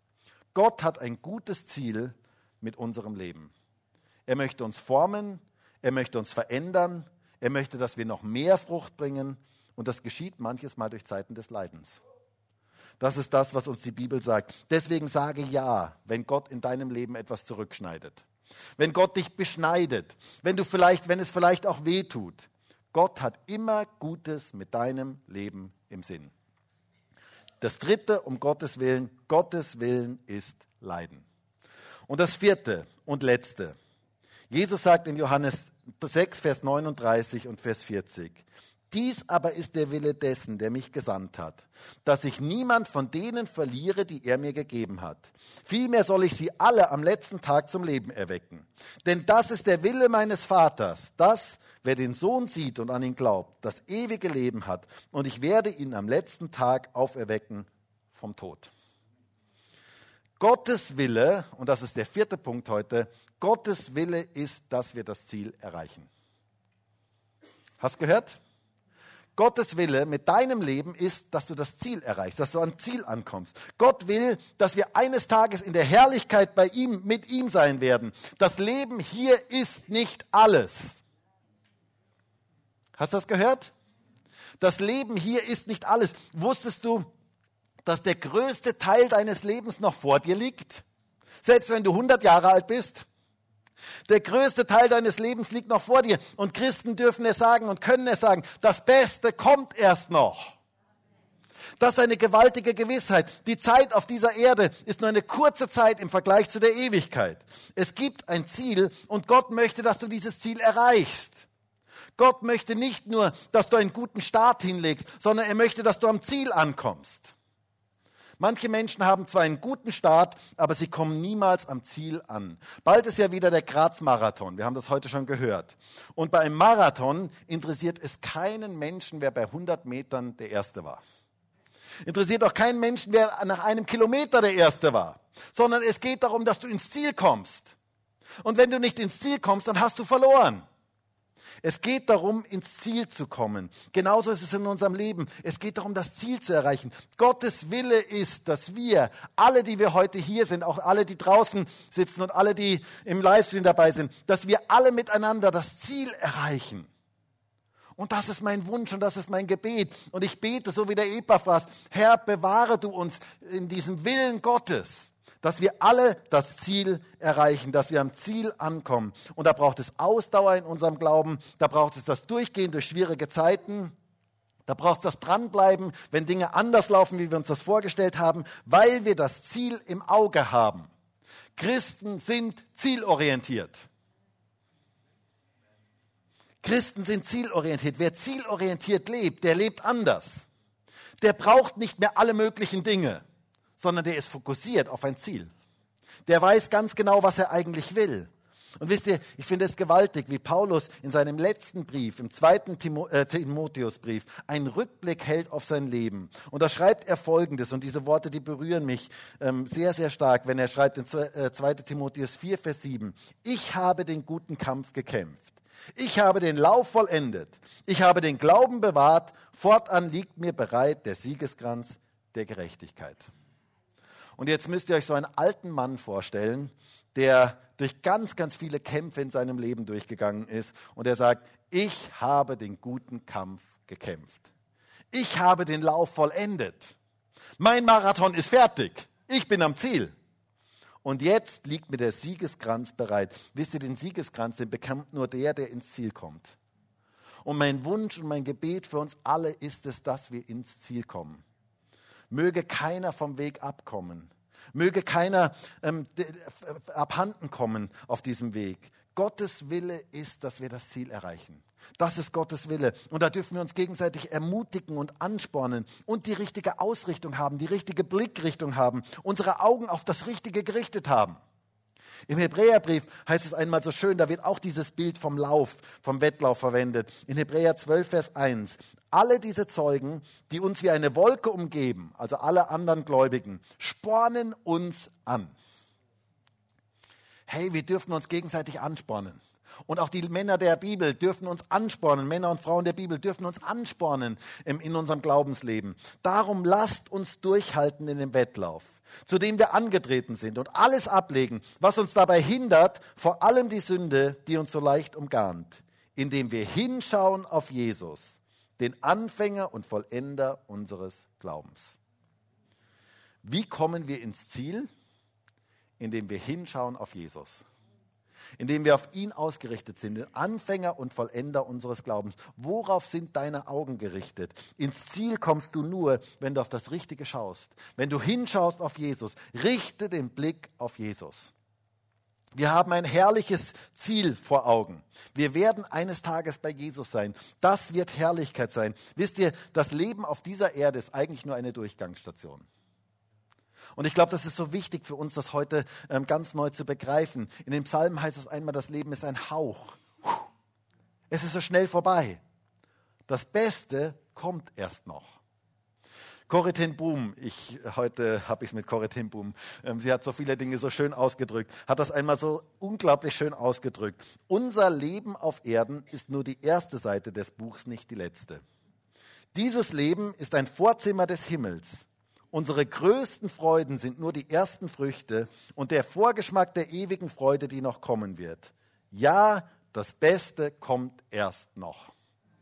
Gott hat ein gutes Ziel mit unserem Leben. Er möchte uns formen, er möchte uns verändern, er möchte, dass wir noch mehr Frucht bringen und das geschieht manches Mal durch Zeiten des Leidens. Das ist das, was uns die Bibel sagt. Deswegen sage ja, wenn Gott in deinem Leben etwas zurückschneidet. Wenn Gott dich beschneidet, wenn du vielleicht, wenn es vielleicht auch weh tut. Gott hat immer Gutes mit deinem Leben im Sinn. Das dritte, um Gottes Willen, Gottes Willen ist Leiden. Und das vierte und letzte. Jesus sagt in Johannes sechs, Vers neununddreißig und Vers vierzig. Dies aber ist der Wille dessen, der mich gesandt hat, dass ich niemand von denen verliere, die er mir gegeben hat. Vielmehr soll ich sie alle am letzten Tag zum Leben erwecken. Denn das ist der Wille meines Vaters, dass, wer den Sohn sieht und an ihn glaubt, das ewige Leben hat. Und ich werde ihn am letzten Tag auferwecken vom Tod. Gottes Wille, und das ist der vierte Punkt heute, Gottes Wille ist, dass wir das Ziel erreichen. Hast gehört? Gottes Wille mit deinem Leben ist, dass du das Ziel erreichst, dass du ans Ziel ankommst. Gott will, dass wir eines Tages in der Herrlichkeit bei ihm, mit ihm sein werden. Das Leben hier ist nicht alles. Hast du das gehört? Das Leben hier ist nicht alles. Wusstest du, dass der größte Teil deines Lebens noch vor dir liegt? Selbst wenn du hundert Jahre alt bist? Der größte Teil deines Lebens liegt noch vor dir. Und Christen dürfen es sagen und können es sagen, das Beste kommt erst noch. Das ist eine gewaltige Gewissheit. Die Zeit auf dieser Erde ist nur eine kurze Zeit im Vergleich zu der Ewigkeit. Es gibt ein Ziel und Gott möchte, dass du dieses Ziel erreichst. Gott möchte nicht nur, dass du einen guten Start hinlegst, sondern er möchte, dass du am Ziel ankommst. Manche Menschen haben zwar einen guten Start, aber sie kommen niemals am Ziel an. Bald ist ja wieder der Graz-Marathon. Wir haben das heute schon gehört. Und bei einem Marathon interessiert es keinen Menschen, wer bei hundert Metern der Erste war. Interessiert auch keinen Menschen, wer nach einem Kilometer der Erste war. Sondern es geht darum, dass du ins Ziel kommst. Und wenn du nicht ins Ziel kommst, dann hast du verloren. Es geht darum, ins Ziel zu kommen. Genauso ist es in unserem Leben. Es geht darum, das Ziel zu erreichen. Gottes Wille ist, dass wir, alle, die wir heute hier sind, auch alle, die draußen sitzen und alle, die im Livestream dabei sind, dass wir alle miteinander das Ziel erreichen. Und das ist mein Wunsch und das ist mein Gebet. Und ich bete, so wie der Epaphras, Herr, bewahre du uns in diesem Willen Gottes, dass wir alle das Ziel erreichen, dass wir am Ziel ankommen. Und da braucht es Ausdauer in unserem Glauben, da braucht es das Durchgehen durch schwierige Zeiten, da braucht es das Dranbleiben, wenn Dinge anders laufen, wie wir uns das vorgestellt haben, weil wir das Ziel im Auge haben. Christen sind zielorientiert. Christen sind zielorientiert. Wer zielorientiert lebt, der lebt anders. Der braucht nicht mehr alle möglichen Dinge, sondern der ist fokussiert auf ein Ziel. Der weiß ganz genau, was er eigentlich will. Und wisst ihr, ich finde es gewaltig, wie Paulus in seinem letzten Brief, im zweiten Timo, äh, Timotheusbrief, einen Rückblick hält auf sein Leben. Und da schreibt er Folgendes, und diese Worte, die berühren mich ähm, sehr, sehr stark, wenn er schreibt in zweiten Timotheus vier, Vers sieben, ich habe den guten Kampf gekämpft. Ich habe den Lauf vollendet. Ich habe den Glauben bewahrt. Fortan liegt mir bereit der Siegeskranz der Gerechtigkeit. Und jetzt müsst ihr euch so einen alten Mann vorstellen, der durch ganz, ganz viele Kämpfe in seinem Leben durchgegangen ist. Und er sagt, ich habe den guten Kampf gekämpft. Ich habe den Lauf vollendet. Mein Marathon ist fertig. Ich bin am Ziel. Und jetzt liegt mir der Siegeskranz bereit. Wisst ihr, den Siegeskranz, den bekommt nur der, der ins Ziel kommt. Und mein Wunsch und mein Gebet für uns alle ist es, dass wir ins Ziel kommen. Möge keiner vom Weg abkommen. Möge keiner ähm, abhanden kommen auf diesem Weg. Gottes Wille ist, dass wir das Ziel erreichen. Das ist Gottes Wille. Und da dürfen wir uns gegenseitig ermutigen und anspornen und die richtige Ausrichtung haben, die richtige Blickrichtung haben, unsere Augen auf das Richtige gerichtet haben. Im Hebräerbrief heißt es einmal so schön, da wird auch dieses Bild vom Lauf, vom Wettlauf verwendet. In Hebräer zwölf, Vers eins. Alle diese Zeugen, die uns wie eine Wolke umgeben, also alle anderen Gläubigen, spornen uns an. Hey, wir dürfen uns gegenseitig anspornen. Und auch die Männer der Bibel dürfen uns anspornen, Männer und Frauen der Bibel dürfen uns anspornen in, in unserem Glaubensleben. Darum lasst uns durchhalten in dem Wettlauf, zu dem wir angetreten sind und alles ablegen, was uns dabei hindert, vor allem die Sünde, die uns so leicht umgarnt, indem wir hinschauen auf Jesus, den Anfänger und Vollender unseres Glaubens. Wie kommen wir ins Ziel? Indem wir hinschauen auf Jesus. Indem wir auf ihn ausgerichtet sind, den Anfänger und Vollender unseres Glaubens. Worauf sind deine Augen gerichtet? Ins Ziel kommst du nur, wenn du auf das Richtige schaust. Wenn du hinschaust auf Jesus, richte den Blick auf Jesus. Wir haben ein herrliches Ziel vor Augen. Wir werden eines Tages bei Jesus sein. Das wird Herrlichkeit sein. Wisst ihr, das Leben auf dieser Erde ist eigentlich nur eine Durchgangsstation. Und ich glaube, das ist so wichtig für uns, das heute ähm, ganz neu zu begreifen. In den Psalmen heißt es einmal, das Leben ist ein Hauch. Es ist so schnell vorbei. Das Beste kommt erst noch. Corrie ten Boom, ich, heute habe ich es mit Corrie ten Boom, ähm, sie hat so viele Dinge so schön ausgedrückt, hat das einmal so unglaublich schön ausgedrückt. Unser Leben auf Erden ist nur die erste Seite des Buchs, nicht die letzte. Dieses Leben ist ein Vorzimmer des Himmels. Unsere größten Freuden sind nur die ersten Früchte und der Vorgeschmack der ewigen Freude, die noch kommen wird. Ja, das Beste kommt erst noch.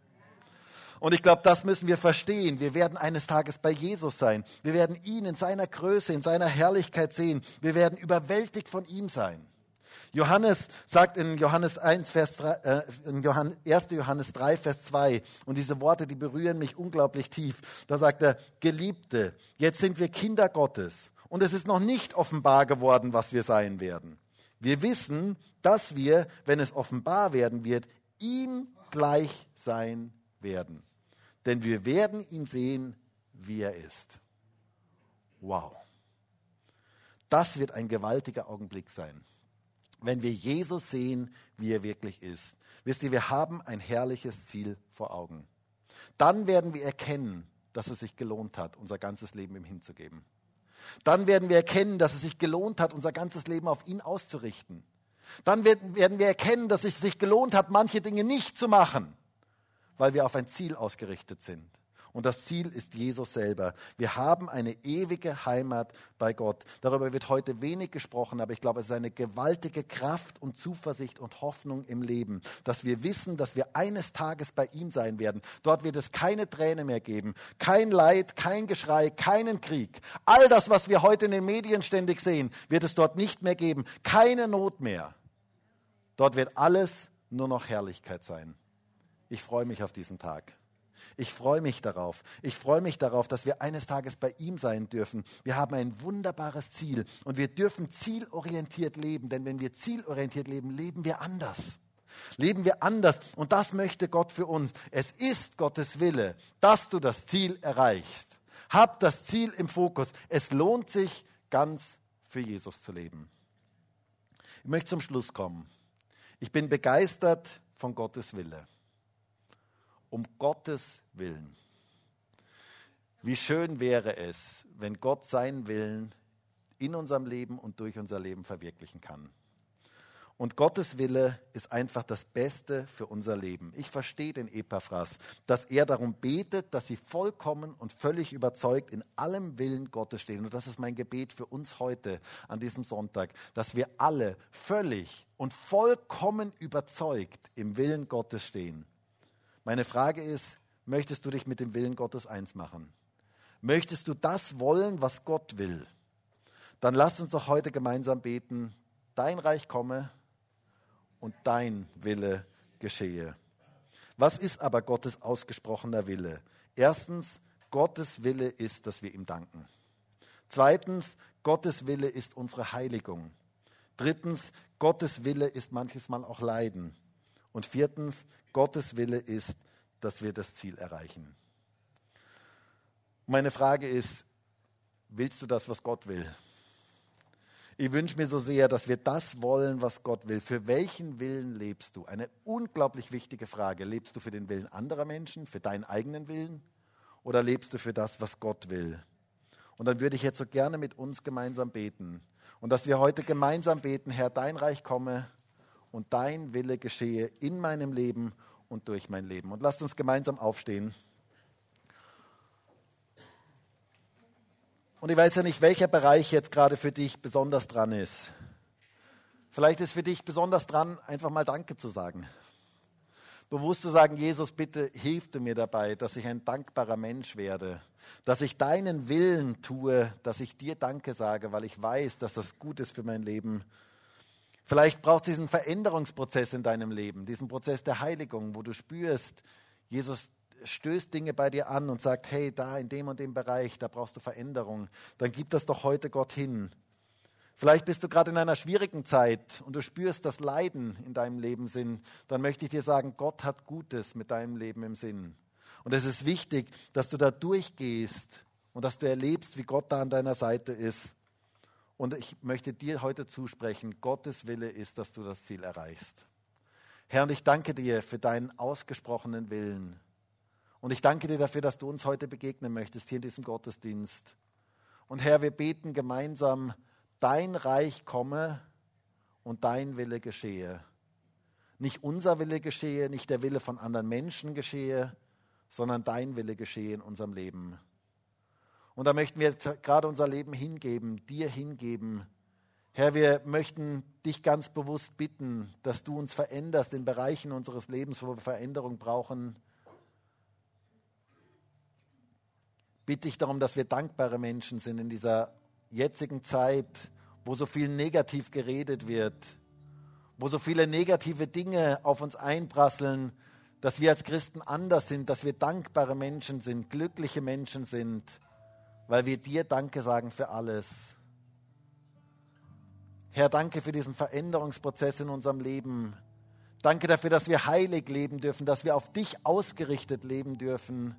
Und ich glaube, das müssen wir verstehen. Wir werden eines Tages bei Jesus sein. Wir werden ihn in seiner Größe, in seiner Herrlichkeit sehen. Wir werden überwältigt von ihm sein. Johannes sagt in Johannes eins, Vers drei, äh, in Johannes, erster Johannes drei, Vers zwei, und diese Worte, die berühren mich unglaublich tief. Da sagt er, Geliebte, jetzt sind wir Kinder Gottes und es ist noch nicht offenbar geworden, was wir sein werden. Wir wissen, dass wir, wenn es offenbar werden wird, ihm gleich sein werden. Denn wir werden ihn sehen, wie er ist. Wow. Das wird ein gewaltiger Augenblick sein. Wenn wir Jesus sehen, wie er wirklich ist. Wisst ihr, wir haben ein herrliches Ziel vor Augen. Dann werden wir erkennen, dass es sich gelohnt hat, unser ganzes Leben ihm hinzugeben. Dann werden wir erkennen, dass es sich gelohnt hat, unser ganzes Leben auf ihn auszurichten. Dann werden, werden wir erkennen, dass es sich gelohnt hat, manche Dinge nicht zu machen, weil wir auf ein Ziel ausgerichtet sind. Und das Ziel ist Jesus selber. Wir haben eine ewige Heimat bei Gott. Darüber wird heute wenig gesprochen, aber ich glaube, es ist eine gewaltige Kraft und Zuversicht und Hoffnung im Leben, dass wir wissen, dass wir eines Tages bei ihm sein werden. Dort wird es keine Träne mehr geben, kein Leid, kein Geschrei, keinen Krieg. All das, was wir heute in den Medien ständig sehen, wird es dort nicht mehr geben. Keine Not mehr. Dort wird alles nur noch Herrlichkeit sein. Ich freue mich auf diesen Tag. Ich freue mich darauf. Ich freue mich darauf, dass wir eines Tages bei ihm sein dürfen. Wir haben ein wunderbares Ziel und wir dürfen zielorientiert leben, denn wenn wir zielorientiert leben, leben wir anders. Leben wir anders und das möchte Gott für uns. Es ist Gottes Wille, dass du das Ziel erreichst. Hab das Ziel im Fokus. Es lohnt sich, ganz für Jesus zu leben. Ich möchte zum Schluss kommen. Ich bin begeistert von Gottes Wille. Um Gottes Willen. Wie schön wäre es, wenn Gott seinen Willen in unserem Leben und durch unser Leben verwirklichen kann. Und Gottes Wille ist einfach das Beste für unser Leben. Ich verstehe den Epaphras, dass er darum betet, dass sie vollkommen und völlig überzeugt in allem Willen Gottes stehen. Und das ist mein Gebet für uns heute an diesem Sonntag, dass wir alle völlig und vollkommen überzeugt im Willen Gottes stehen. Meine Frage ist, möchtest du dich mit dem Willen Gottes eins machen? Möchtest du das wollen, was Gott will? Dann lasst uns doch heute gemeinsam beten, dein Reich komme und dein Wille geschehe. Was ist aber Gottes ausgesprochener Wille? Erstens, Gottes Wille ist, dass wir ihm danken. Zweitens, Gottes Wille ist unsere Heiligung. Drittens, Gottes Wille ist manches Mal auch Leiden. Und viertens, Gottes Wille ist, dass wir das Ziel erreichen. Meine Frage ist, willst du das, was Gott will? Ich wünsche mir so sehr, dass wir das wollen, was Gott will. Für welchen Willen lebst du? Eine unglaublich wichtige Frage. Lebst du für den Willen anderer Menschen, für deinen eigenen Willen? Oder lebst du für das, was Gott will? Und dann würde ich jetzt so gerne mit uns gemeinsam beten. Und dass wir heute gemeinsam beten, Herr, dein Reich komme und dein Wille geschehe in meinem Leben und durch mein Leben. Und lasst uns gemeinsam aufstehen. Und ich weiß ja nicht, welcher Bereich jetzt gerade für dich besonders dran ist. Vielleicht ist für dich besonders dran, einfach mal Danke zu sagen. Bewusst zu sagen, Jesus, bitte hilf du mir dabei, dass ich ein dankbarer Mensch werde. Dass ich deinen Willen tue, dass ich dir Danke sage, weil ich weiß, dass das gut ist für mein Leben. Vielleicht braucht es diesen Veränderungsprozess in deinem Leben, diesen Prozess der Heiligung, wo du spürst, Jesus stößt Dinge bei dir an und sagt, hey, da in dem und dem Bereich, da brauchst du Veränderung. Dann gib das doch heute Gott hin. Vielleicht bist du gerade in einer schwierigen Zeit und du spürst, dass Leiden in deinem Leben sind. Dann möchte ich dir sagen, Gott hat Gutes mit deinem Leben im Sinn. Und es ist wichtig, dass du da durchgehst und dass du erlebst, wie Gott da an deiner Seite ist. Und ich möchte dir heute zusprechen, Gottes Wille ist, dass du das Ziel erreichst. Herr, und ich danke dir für deinen ausgesprochenen Willen. Und ich danke dir dafür, dass du uns heute begegnen möchtest, hier in diesem Gottesdienst. Und Herr, wir beten gemeinsam, dein Reich komme und dein Wille geschehe. Nicht unser Wille geschehe, nicht der Wille von anderen Menschen geschehe, sondern dein Wille geschehe in unserem Leben. Und da möchten wir gerade unser Leben hingeben, dir hingeben. Herr, wir möchten dich ganz bewusst bitten, dass du uns veränderst in Bereichen unseres Lebens, wo wir Veränderung brauchen. Bitte ich darum, dass wir dankbare Menschen sind in dieser jetzigen Zeit, wo so viel negativ geredet wird, wo so viele negative Dinge auf uns einprasseln, dass wir als Christen anders sind, dass wir dankbare Menschen sind, glückliche Menschen sind, weil wir dir Danke sagen für alles. Herr, danke für diesen Veränderungsprozess in unserem Leben. Danke dafür, dass wir heilig leben dürfen, dass wir auf dich ausgerichtet leben dürfen.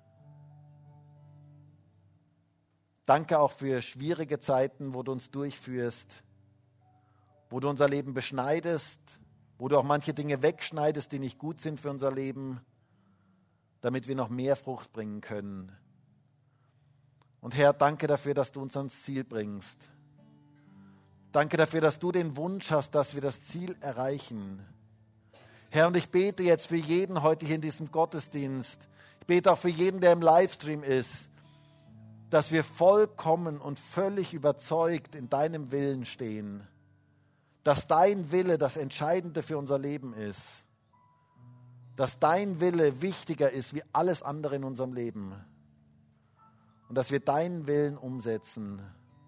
Danke auch für schwierige Zeiten, wo du uns durchführst, wo du unser Leben beschneidest, wo du auch manche Dinge wegschneidest, die nicht gut sind für unser Leben, damit wir noch mehr Frucht bringen können. Und Herr, danke dafür, dass du uns ans Ziel bringst. Danke dafür, dass du den Wunsch hast, dass wir das Ziel erreichen. Herr, und ich bete jetzt für jeden heute hier in diesem Gottesdienst. Ich bete auch für jeden, der im Livestream ist, dass wir vollkommen und völlig überzeugt in deinem Willen stehen. Dass dein Wille das Entscheidende für unser Leben ist. Dass dein Wille wichtiger ist wie alles andere in unserem Leben. Und dass wir deinen Willen umsetzen.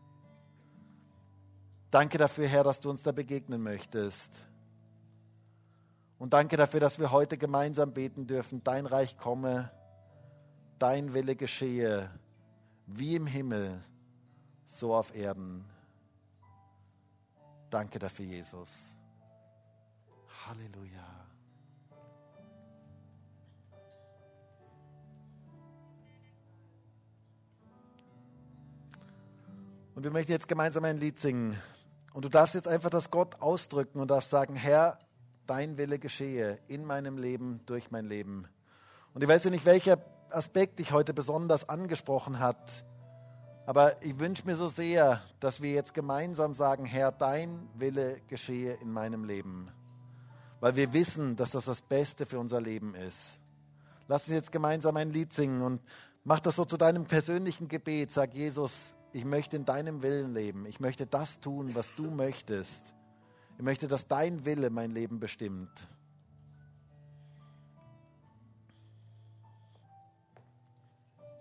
Danke dafür, Herr, dass du uns da begegnen möchtest. Und danke dafür, dass wir heute gemeinsam beten dürfen, dein Reich komme, dein Wille geschehe, wie im Himmel, so auf Erden. Danke dafür, Jesus. Halleluja. Und wir möchten jetzt gemeinsam ein Lied singen. Und du darfst jetzt einfach das Gott ausdrücken und darfst sagen, Herr, dein Wille geschehe in meinem Leben, durch mein Leben. Und ich weiß ja nicht, welcher Aspekt dich heute besonders angesprochen hat, aber ich wünsche mir so sehr, dass wir jetzt gemeinsam sagen, Herr, dein Wille geschehe in meinem Leben, weil wir wissen, dass das das Beste für unser Leben ist. Lass uns jetzt gemeinsam ein Lied singen und mach das so zu deinem persönlichen Gebet. Sag, Jesus, ich möchte in deinem Willen leben. Ich möchte das tun, was du möchtest. Ich möchte, dass dein Wille mein Leben bestimmt.